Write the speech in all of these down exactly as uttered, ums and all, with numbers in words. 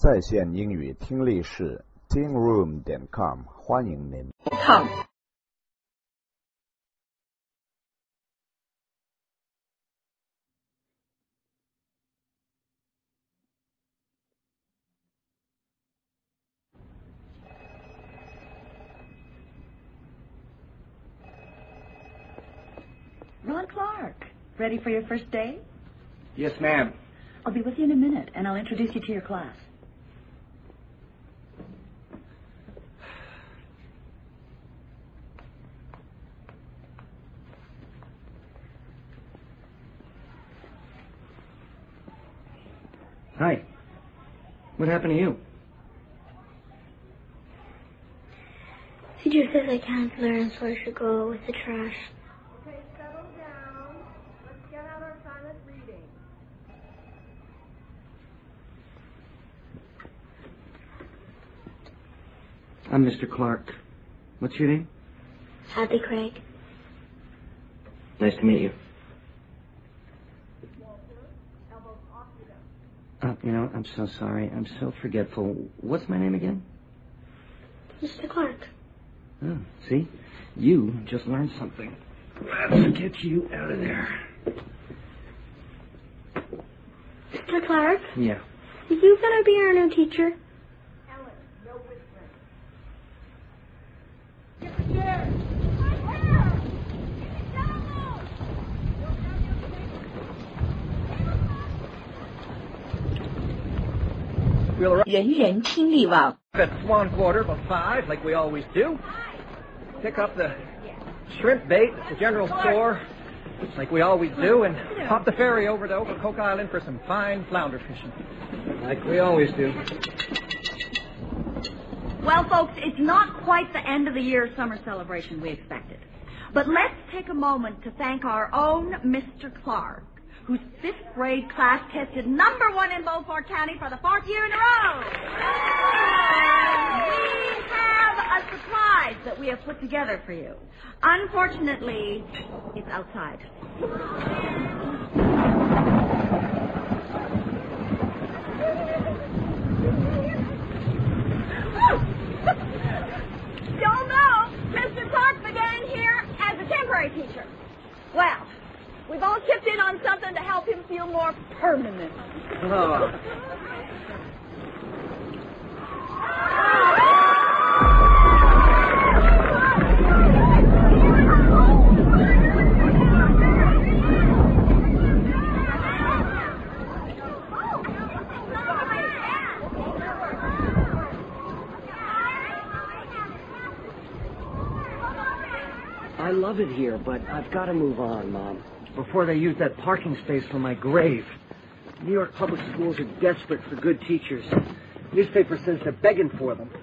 在线英语听力室 teen room 点 com 欢迎您。 com Ron Clark, ready for your first day? Yes, ma'am. I'll be with you in a minute, and I'll introduce you to your class. Hi. What happened to you? Teacher says I can't learn, so I should go with the trash. Okay, settle down. Let's get out our silent reading. I'm Mister Clark. What's your name? Hadley Craig. Nice to meet you. Walter, elbows off your desk. Uh, you know, I'm so sorry. I'm so forgetful. What's my name again? Mister Clark. Oh, see? You just learned something. Let's get you out of there. Mister Clark? Yeah. Are you gonna be our new teacher? Ellen, no whispering. Get the chair. We'll arrive 人人听力网 at Swan Quarter about five, like we always do. Pick up the shrimp bait at the general store, like we always do, and hop the ferry over to Ocracoke Island for some fine flounder fishing, like we always do. Well, folks, it's not quite the end of the year summer celebration we expected. But let's take a moment to thank our own Mister Clark, whose fifth grade class tested number one in Beaufort County for the fourth year in a row. We have a surprise that we have put together for you. Unfortunately, it's outside. You'll know Mister Clark began here as a temporary teacher. Well, we've all chipped in on something to help him feel more permanent. Oh. I love it here, but I've got to move on, Mom, before they use that parking space for my grave. New York public schools are desperate for good teachers. Newspaper says they're begging for them.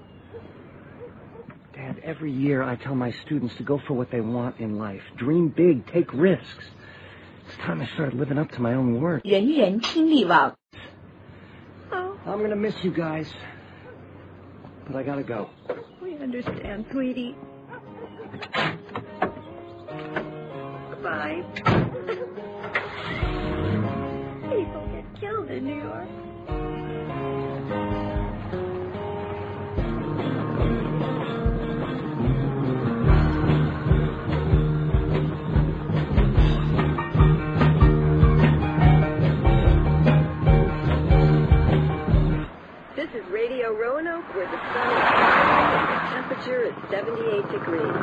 Dad, every year I tell my students to go for what they want in life. Dream big, take risks. It's time I started living up to my own word. 人人听力网 I'm going to miss you guys, but I got to go. We understand, sweetie. Bye. People get killed in New York. This is Radio Roanoke, where the sun is shining and the temperature is seventy-eight degrees.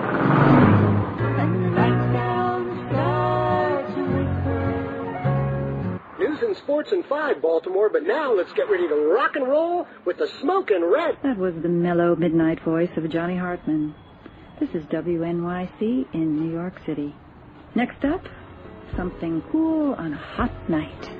News and sports in five, Baltimore, but now let's get ready to rock and roll with the Smokin' Red. That was the mellow midnight voice of Johnny Hartman. This is W N Y C in New York City. Next up, something cool on a hot night.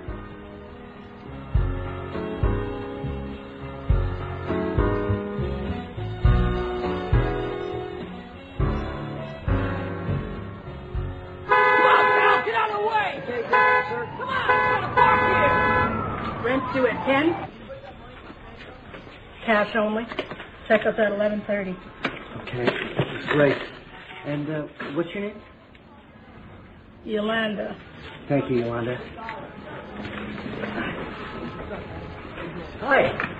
Rent's due at ten. Cash only. Check us at eleven thirty. Okay, that's great. And uh, what's your name? Yolanda. Thank you, Yolanda. Hi.